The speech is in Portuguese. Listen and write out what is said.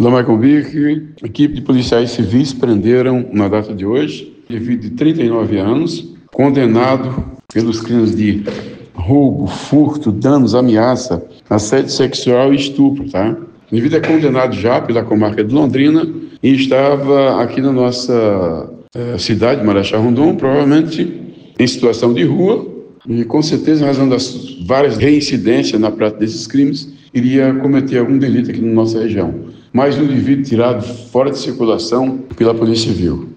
Olá, Michael Vick. Equipe de policiais civis prenderam, na data de hoje, indivíduo de 39 anos, condenado pelos crimes de roubo, furto, danos, ameaça, assédio sexual e estupro, tá? O indivíduo é condenado já pela comarca de Londrina e estava aqui na nossa cidade, Marechal Rondon, provavelmente em situação de rua e, com certeza, em razão das várias reincidências na prática desses crimes, iria cometer algum delito aqui na nossa região. Mais um indivíduo tirado fora de circulação pela Polícia Civil.